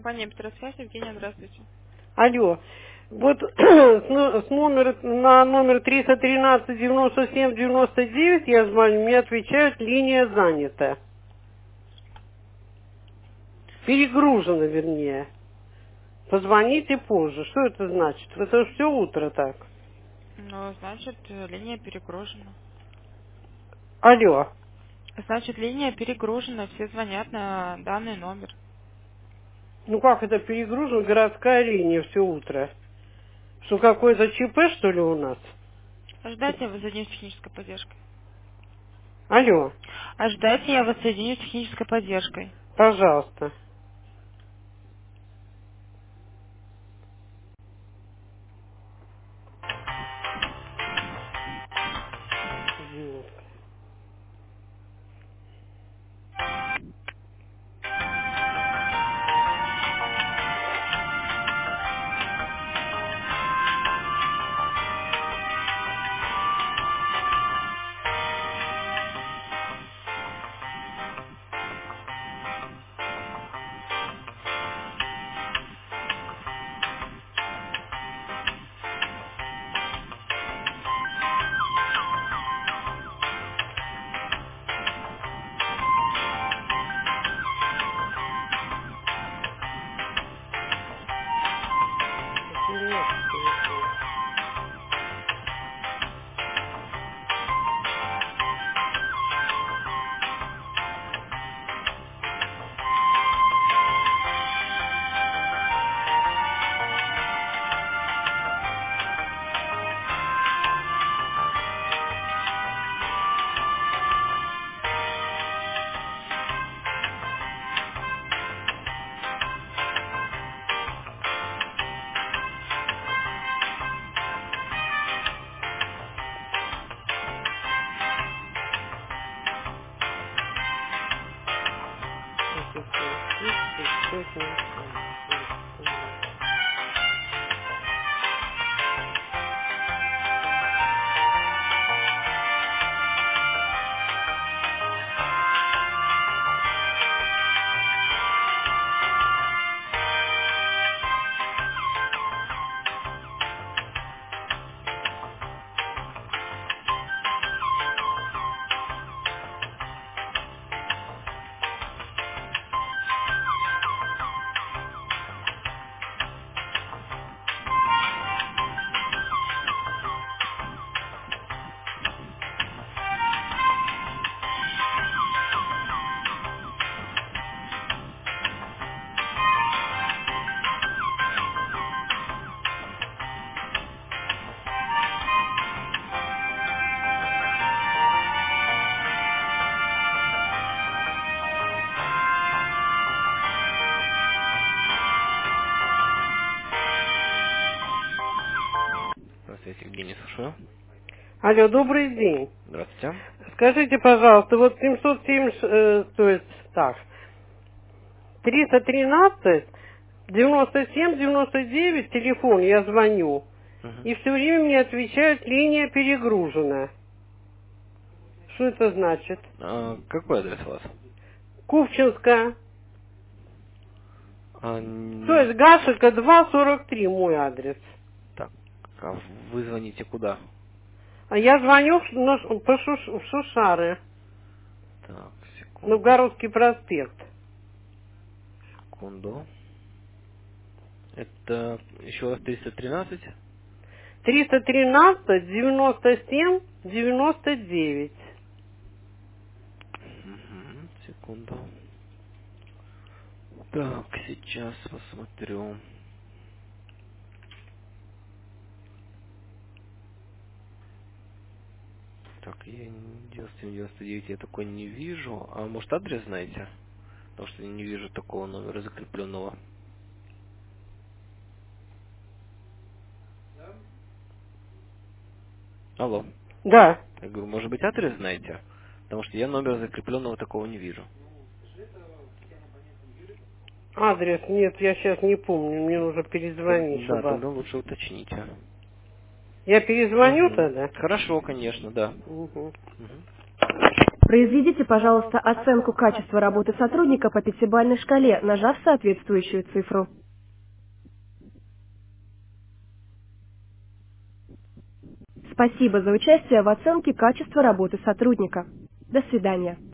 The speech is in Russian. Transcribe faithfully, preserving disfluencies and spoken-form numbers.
Компания Петросвязь, Евгения, здравствуйте. Алло. Вот с но- с номер, на номер триста тринадцать девяносто семь девяносто девять я звоню, мне отвечают, линия занята. Перегружена, вернее. Позвоните позже. Что это значит? Это все утро так. Ну, значит, э, линия перегружена. Алло. Значит, линия перегружена, все звонят на данный номер. Ну как это перегружена? Городская линия все утро. Что, какое-то ЧП, что ли, у нас? Ожидайте, я вас соединю с технической поддержкой. Алло. Ожидайте, я вас соединю с технической поддержкой. Пожалуйста. Идиотка. Херня по телефону. Телефон шесть пять ноль семь. Телефон. Здравствуйте, Евгений, слушаю. Алло, добрый день. Здравствуйте. Скажите, пожалуйста, вот семьсот семьдесят, э, то есть так, триста тринадцать девяносто семь девяносто девять телефон, я звоню, Мгм. и все время мне отвечают, линия перегружена. Что это значит? А, какой адрес у вас? Купчинская, А, то н- есть Гашика два сорок три мой адрес. так, а вы звоните куда? А я звоню в, на Ш- по Шуш- в Шушары, Так, секунду, Новгородский проспект. секунду. Это еще раз триста тринадцать? триста тринадцать девяносто семь девяносто девять. Мгм, секунду. Так, сейчас посмотрю. Так, я девяносто семь девяносто девять я такой не вижу. А может адрес знаете? Потому что я не вижу такого номера закрепленного. Алло. Да, Я говорю, может быть адрес знаете? Потому что я номера закрепленного такого не вижу. адрес нет, я сейчас не помню, мне нужно перезвонить, Тог- Да, чтобы... тогда лучше уточните. Я перезвоню Угу. тогда? Хорошо, конечно, да. Угу. Мгм. Произведите, пожалуйста, оценку качества работы сотрудника по пятибалльной шкале, нажав соответствующую цифру. Спасибо за участие в оценке качества работы сотрудника. До свидания.